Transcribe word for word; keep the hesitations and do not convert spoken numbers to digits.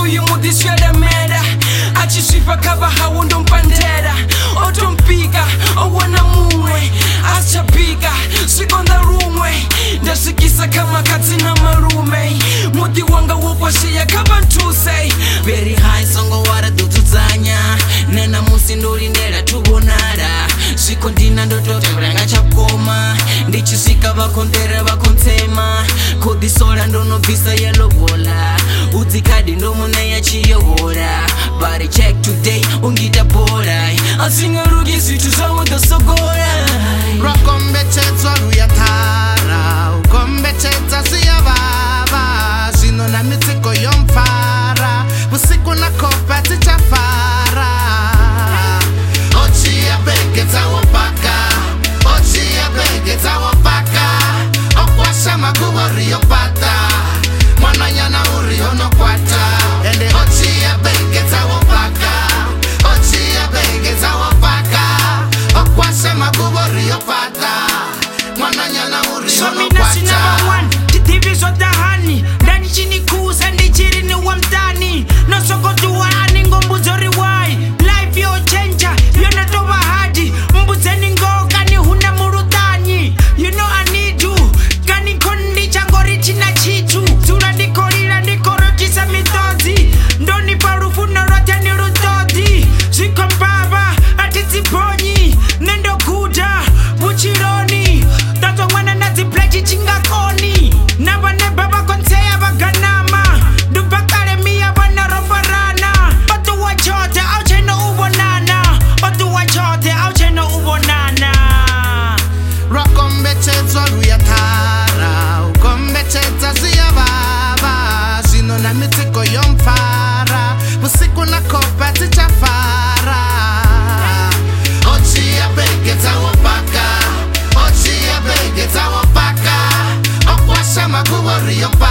uyu mudiswera mera achisvipa kava hawo ndompandera otompika owana mumwe aschapika sikonda rumwe ndasikisa kama katina marume mudi wanga wokwashiya kava ntuse very high songo wara dutudzanya nena musi ndorindera tubonara sviko ndina ndototoranga chakoma ndichisvika vakondera vakontema kodisora ndonobvisa yelobola udzikadi ndomuneya chiyohora bari check today ungita bora asingarugi zvitu zvawodosogora rwakombechedzwa ruyatara ukombechedza siyavava zvino namitsiko yomfara usiku nakopa tichafara ochiya bege dzawopaka ochiya bege dzawopaka okwasha makuvo riyopata mwananyana uriyonokwata ende ochiya bege dzawopaka ochiya bege dzawopaka okwasha makuvo riyopata mwananyana uriyonokwata ndidivizotahani ndanichinikusa ndichirini wamtani nosokotuwani ngombuzoriwai life yochenja yonatova hadi mbudzeni ngokani huna murutanyi you know I need you kani kondi changori china chitu zura ndikorira ndikorotisa mitodzi ndonipa rufuno rotani rutodzi zvikombava atidzibonyi nendoguda buchironi tatomwana nadziplechi chingakoni navane vakonseya vaganama ndubvakare miya vanaromborana otuwa chote aucheno uvonana otuwa chote aucheno uvonana rwakombechedzwa ruyatara ukombechedza siyavava zvino namitsiko yomfara usiku nakopa tichafara ochiya bege dzawopaka ochiya bege dzawopaka okwasha makuvo riyopaka